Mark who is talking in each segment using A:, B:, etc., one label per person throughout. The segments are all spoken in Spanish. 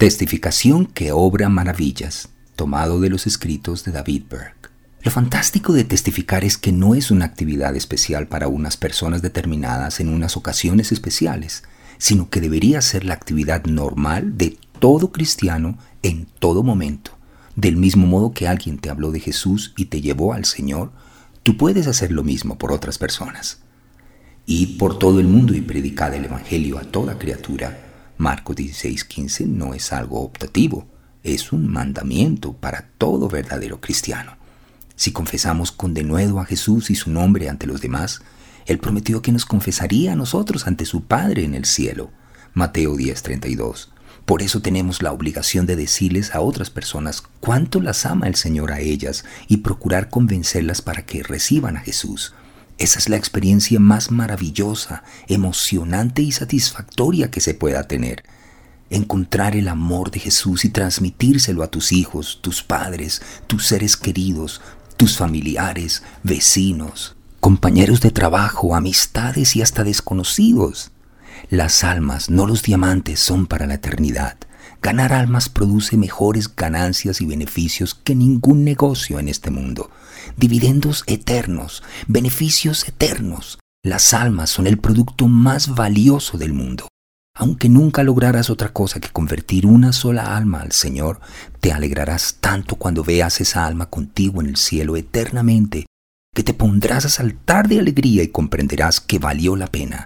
A: Testificación que obra maravillas, tomado de los escritos de David Burke. Lo fantástico de testificar es que no es una actividad especial para unas personas determinadas en unas ocasiones especiales, sino que debería ser la actividad normal de todo cristiano en todo momento. Del mismo modo que alguien te habló de Jesús y te llevó al Señor, tú puedes hacer lo mismo por otras personas. Id por todo el mundo y predicad el Evangelio a toda criatura. Marcos 16:15 no es algo optativo, es un mandamiento para todo verdadero cristiano. Si confesamos con denuedo a Jesús y su nombre ante los demás, Él prometió que nos confesaría a nosotros ante su Padre en el cielo. Mateo 10:32. Por eso tenemos la obligación de decirles a otras personas cuánto las ama el Señor a ellas y procurar convencerlas para que reciban a Jesús. Esa es la experiencia más maravillosa, emocionante y satisfactoria que se pueda tener. Encontrar el amor de Jesús y transmitírselo a tus hijos, tus padres, tus seres queridos, tus familiares, vecinos, compañeros de trabajo, amistades y hasta desconocidos. Las almas, no los diamantes, son para la eternidad. Ganar almas produce mejores ganancias y beneficios que ningún negocio en este mundo. Dividendos eternos, beneficios eternos. Las almas son el producto más valioso del mundo. Aunque nunca lograras otra cosa que convertir una sola alma al Señor, te alegrarás tanto cuando veas esa alma contigo en el cielo eternamente, que te pondrás a saltar de alegría y comprenderás que valió la pena.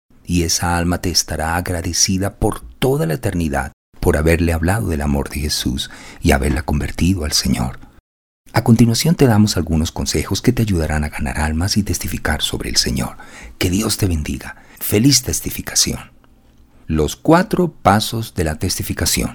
A: Y esa alma te estará agradecida por toda la eternidad por haberle hablado del amor de Jesús y haberla convertido al Señor. A continuación te damos algunos consejos que te ayudarán a ganar almas y testificar sobre el Señor. Que Dios te bendiga. Feliz testificación. Los 4 pasos de la testificación.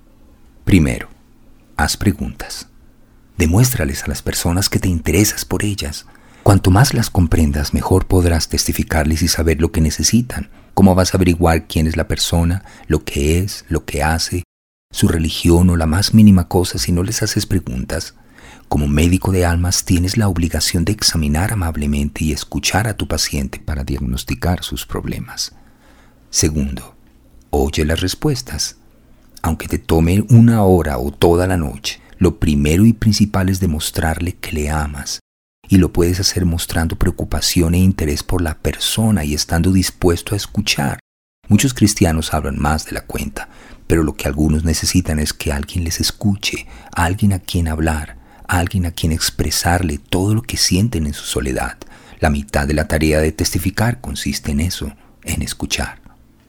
A: Primero, haz preguntas. Demuéstrales a las personas que te interesas por ellas. Cuanto más las comprendas, mejor podrás testificarles y saber lo que necesitan. Cómo vas a averiguar quién es la persona, lo que es, lo que hace, su religión o la más mínima cosa si no les haces preguntas. Como médico de almas tienes la obligación de examinar amablemente y escuchar a tu paciente para diagnosticar sus problemas. Segundo, oye las respuestas. Aunque te tome 1 hora o toda la noche, lo primero y principal es demostrarle que le amas. Y lo puedes hacer mostrando preocupación e interés por la persona y estando dispuesto a escuchar. Muchos cristianos hablan más de la cuenta, pero lo que algunos necesitan es que alguien les escuche, alguien a quien hablar, alguien a quien expresarle todo lo que sienten en su soledad. La mitad de la tarea de testificar consiste en eso, en escuchar.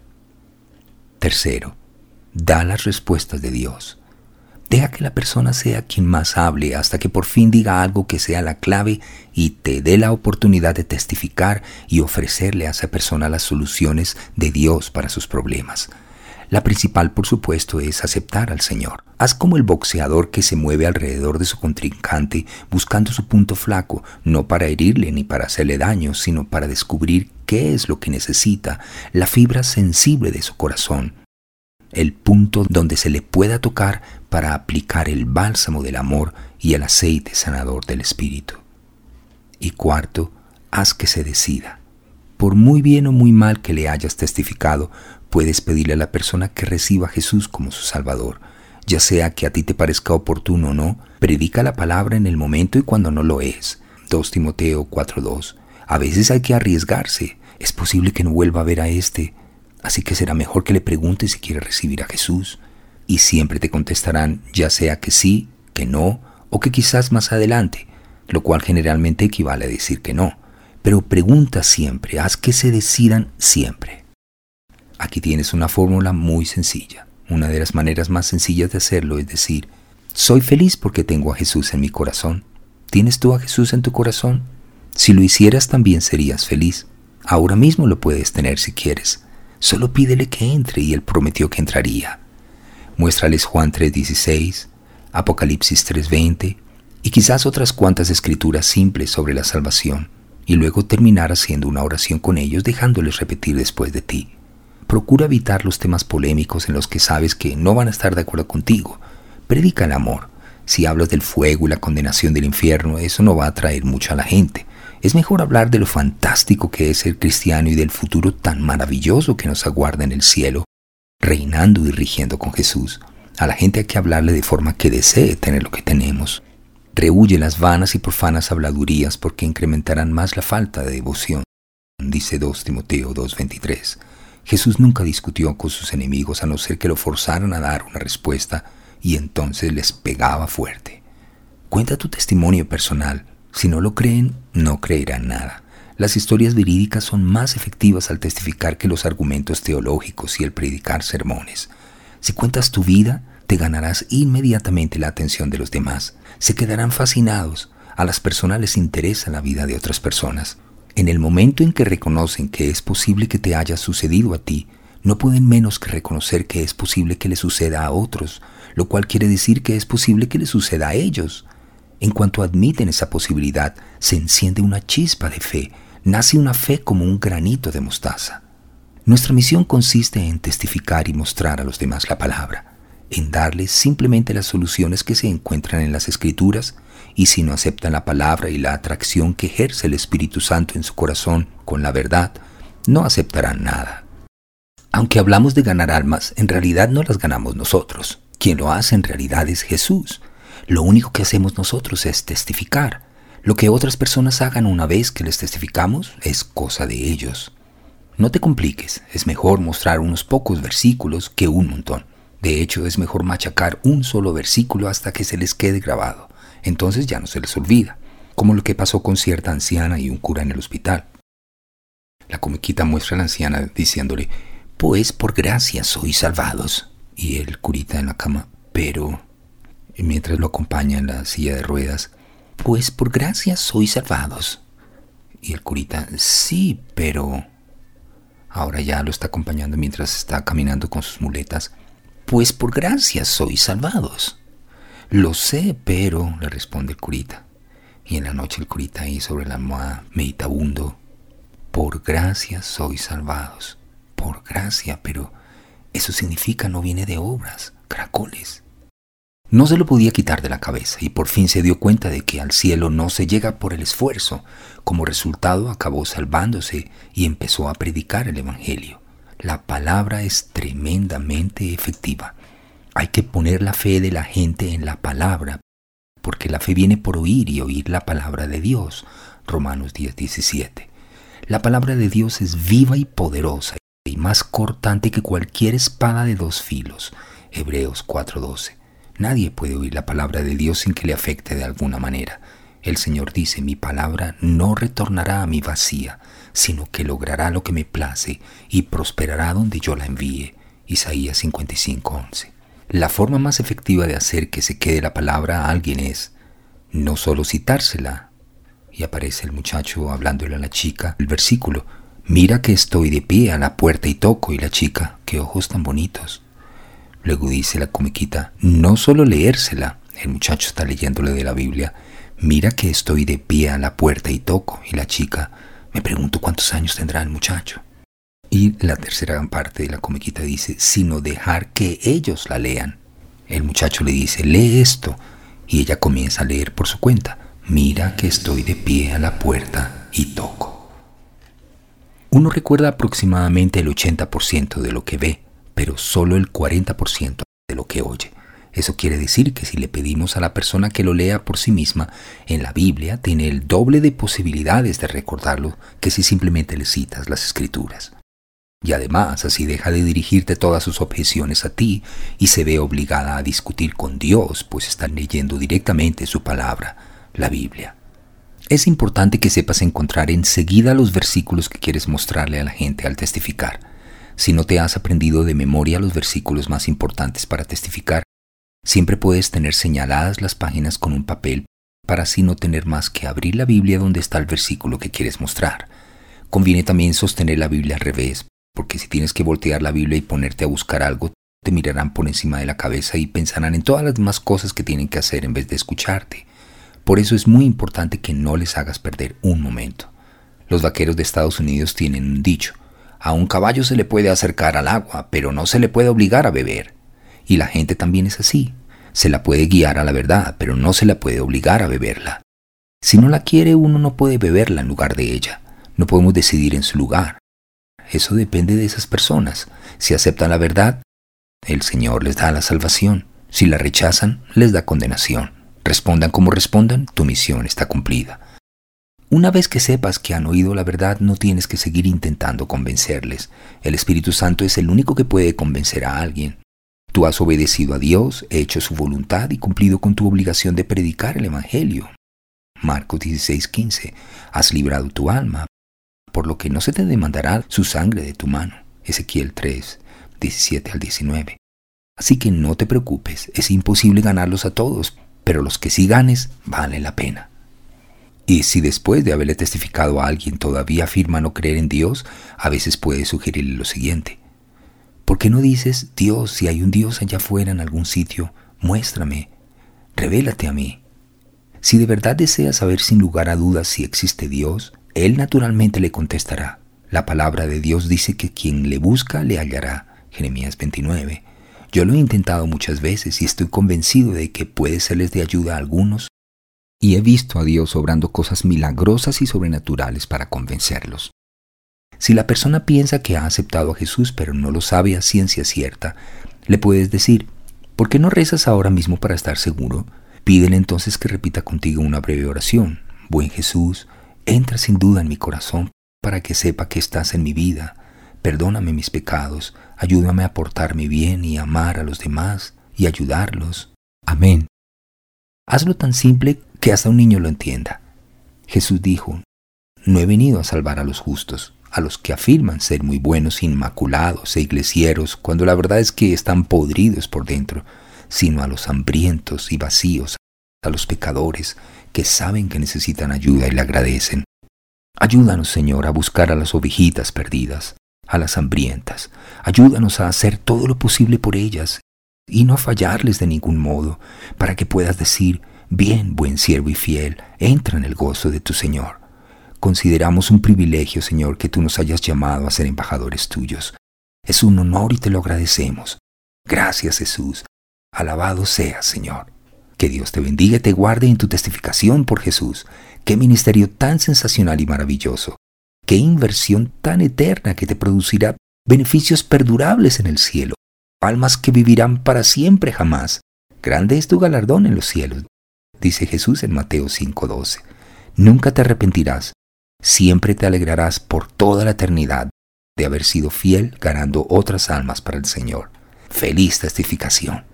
A: Tercero, da las respuestas de Dios. Deja que la persona sea quien más hable hasta que por fin diga algo que sea la clave y te dé la oportunidad de testificar y ofrecerle a esa persona las soluciones de Dios para sus problemas. La principal, por supuesto, es aceptar al Señor. Haz como el boxeador que se mueve alrededor de su contrincante buscando su punto flaco, no para herirle ni para hacerle daño, sino para descubrir qué es lo que necesita, la fibra sensible de su corazón. El punto donde se le pueda tocar para aplicar el bálsamo del amor y el aceite sanador del Espíritu. Y cuarto, haz que se decida. Por muy bien o muy mal que le hayas testificado, puedes pedirle a la persona que reciba a Jesús como su Salvador. Ya sea que a ti te parezca oportuno o no, predica la palabra en el momento y cuando no lo es. 2 Timoteo 4:2. A veces hay que arriesgarse. Es posible que no vuelva a ver a así que será mejor que le preguntes si quiere recibir a Jesús. Y siempre te contestarán ya sea que sí, que no, o que quizás más adelante, lo cual generalmente equivale a decir que no. Pero pregunta siempre, haz que se decidan siempre. Aquí tienes una fórmula muy sencilla. Una de las maneras más sencillas de hacerlo es decir, soy feliz porque tengo a Jesús en mi corazón. ¿Tienes tú a Jesús en tu corazón? Si lo hicieras también serías feliz. Ahora mismo lo puedes tener si quieres. Solo pídele que entre y Él prometió que entraría. Muéstrales Juan 3:16, Apocalipsis 3:20 y quizás otras cuantas escrituras simples sobre la salvación y luego terminar haciendo una oración con ellos dejándoles repetir después de ti. Procura evitar los temas polémicos en los que sabes que no van a estar de acuerdo contigo. Predica el amor. Si hablas del fuego y la condenación del infierno, eso no va a atraer mucho a la gente. Es mejor hablar de lo fantástico que es ser cristiano y del futuro tan maravilloso que nos aguarda en el cielo, reinando y rigiendo con Jesús. A la gente hay que hablarle de forma que desee tener lo que tenemos. Rehúye las vanas y profanas habladurías porque incrementarán más la falta de devoción, dice 2 Timoteo 2:23. Jesús nunca discutió con sus enemigos a no ser que lo forzaran a dar una respuesta y entonces les pegaba fuerte. Cuenta tu testimonio personal. Si no lo creen, no creerán nada. Las historias verídicas son más efectivas al testificar que los argumentos teológicos y el predicar sermones. Si cuentas tu vida, te ganarás inmediatamente la atención de los demás. Se quedarán fascinados. A las personas les interesa la vida de otras personas. En el momento en que reconocen que es posible que te haya sucedido a ti, no pueden menos que reconocer que es posible que le suceda a otros, lo cual quiere decir que es posible que le suceda a ellos. En cuanto admiten esa posibilidad, se enciende una chispa de fe, nace una fe como un granito de mostaza. Nuestra misión consiste en testificar y mostrar a los demás la palabra, en darles simplemente las soluciones que se encuentran en las Escrituras, y si no aceptan la palabra y la atracción que ejerce el Espíritu Santo en su corazón con la verdad, no aceptarán nada. Aunque hablamos de ganar almas, en realidad no las ganamos nosotros. Quien lo hace en realidad es Jesús. Lo único que hacemos nosotros es testificar. Lo que otras personas hagan una vez que les testificamos es cosa de ellos. No te compliques, es mejor mostrar unos pocos versículos que un montón. De hecho, es mejor machacar un solo versículo hasta que se les quede grabado. Entonces ya no se les olvida, como lo que pasó con cierta anciana y un cura en el hospital. La comiquita muestra a la anciana diciéndole, pues por gracia sois salvados. Y el curita en la cama, pero... Y mientras lo acompaña en la silla de ruedas, pues por gracia sois salvados. Y el curita, sí, pero... Ahora ya lo está acompañando mientras está caminando con sus muletas. Pues por gracia sois salvados. Lo sé, pero... le responde el curita. Y en la noche el curita ahí sobre la almohada, meditabundo. Por gracia sois salvados. Por gracia, pero... eso significa no viene de obras, caracoles. No se lo podía quitar de la cabeza y por fin se dio cuenta de que al cielo no se llega por el esfuerzo. Como resultado acabó salvándose y empezó a predicar el Evangelio. La palabra es tremendamente efectiva. Hay que poner la fe de la gente en la palabra, porque la fe viene por oír y oír la palabra de Dios. Romanos 10:17. La palabra de Dios es viva y poderosa y más cortante que cualquier espada de dos filos. Hebreos 4:12. Nadie puede oír la palabra de Dios sin que le afecte de alguna manera. El Señor dice, mi palabra no retornará a mí vacía, sino que logrará lo que me place y prosperará donde yo la envíe. Isaías 55:11. La forma más efectiva de hacer que se quede la palabra a alguien es no solo citársela. Y aparece el muchacho hablándole a la chica, el versículo, mira que estoy de pie a la puerta y toco, y la chica, qué ojos tan bonitos. Luego dice la comiquita, no solo leérsela, el muchacho está leyéndole de la Biblia, mira que estoy de pie a la puerta y toco, y la chica, me pregunto cuántos años tendrá el muchacho. Y la tercera parte de la comiquita dice, sino dejar que ellos la lean. El muchacho le dice, lee esto, y ella comienza a leer por su cuenta, mira que estoy de pie a la puerta y toco. Uno recuerda aproximadamente el 80% de lo que ve, pero solo el 40% de lo que oye. Eso quiere decir que si le pedimos a la persona que lo lea por sí misma, en la Biblia tiene el doble de posibilidades de recordarlo que si simplemente le citas las Escrituras. Y además, así deja de dirigirte todas sus objeciones a ti y se ve obligada a discutir con Dios, pues está leyendo directamente su palabra, la Biblia. Es importante que sepas encontrar enseguida los versículos que quieres mostrarle a la gente al testificar. Si no te has aprendido de memoria los versículos más importantes para testificar, siempre puedes tener señaladas las páginas con un papel para así no tener más que abrir la Biblia donde está el versículo que quieres mostrar. Conviene también sostener la Biblia al revés, porque si tienes que voltear la Biblia y ponerte a buscar algo, te mirarán por encima de la cabeza y pensarán en todas las demás cosas que tienen que hacer en vez de escucharte. Por eso es muy importante que no les hagas perder un momento. Los vaqueros de Estados Unidos tienen un dicho, a un caballo se le puede acercar al agua, pero no se le puede obligar a beber. Y la gente también es así. Se la puede guiar a la verdad, pero no se la puede obligar a beberla. Si no la quiere, uno no puede beberla en lugar de ella. No podemos decidir en su lugar. Eso depende de esas personas. Si aceptan la verdad, el Señor les da la salvación. Si la rechazan, les da condenación. Respondan como respondan, tu misión está cumplida. Una vez que sepas que han oído la verdad, no tienes que seguir intentando convencerles. El Espíritu Santo es el único que puede convencer a alguien. Tú has obedecido a Dios, hecho su voluntad y cumplido con tu obligación de predicar el Evangelio. Marcos 16:15. Has librado tu alma, por lo que no se te demandará su sangre de tu mano. Ezequiel 3:17-19. Así que no te preocupes, es imposible ganarlos a todos, pero los que sí ganes vale la pena. Y si después de haberle testificado a alguien todavía afirma no creer en Dios, a veces puedes sugerirle lo siguiente. ¿Por qué no dices, Dios, si hay un Dios allá afuera en algún sitio, muéstrame, revélate a mí? Si de verdad deseas saber sin lugar a dudas si existe Dios, Él naturalmente le contestará. La palabra de Dios dice que quien le busca le hallará. Jeremías 29. Yo lo he intentado muchas veces y estoy convencido de que puede serles de ayuda a algunos, y he visto a Dios obrando cosas milagrosas y sobrenaturales para convencerlos. Si la persona piensa que ha aceptado a Jesús pero no lo sabe a ciencia cierta, le puedes decir, ¿por qué no rezas ahora mismo para estar seguro? Pídele entonces que repita contigo una breve oración. Buen Jesús, entra sin duda en mi corazón para que sepa que estás en mi vida. Perdóname mis pecados, ayúdame a portarme bien y amar a los demás y ayudarlos. Amén. Hazlo tan simple que hasta un niño lo entienda. Jesús dijo, no he venido a salvar a los justos, a los que afirman ser muy buenos, inmaculados e iglesieros, cuando la verdad es que están podridos por dentro, sino a los hambrientos y vacíos, a los pecadores que saben que necesitan ayuda y le agradecen. Ayúdanos, Señor, a buscar a las ovejitas perdidas, a las hambrientas. Ayúdanos a hacer todo lo posible por ellas y no a fallarles de ningún modo, para que puedas decir, bien, buen siervo y fiel, entra en el gozo de tu Señor. Consideramos un privilegio, Señor, que tú nos hayas llamado a ser embajadores tuyos. Es un honor y te lo agradecemos. Gracias, Jesús. Alabado seas, Señor. Que Dios te bendiga y te guarde en tu testificación por Jesús. Qué ministerio tan sensacional y maravilloso. Qué inversión tan eterna que te producirá beneficios perdurables en el cielo. Almas que vivirán para siempre jamás. Grande es tu galardón en los cielos, dice Jesús en Mateo 5:12. Nunca te arrepentirás. Siempre te alegrarás por toda la eternidad de haber sido fiel ganando otras almas para el Señor. Feliz testificación.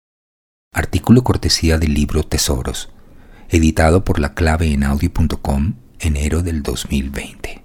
A: Artículo cortesía del libro Tesoros, editado por laclaveenaudio.com, enero del 2020.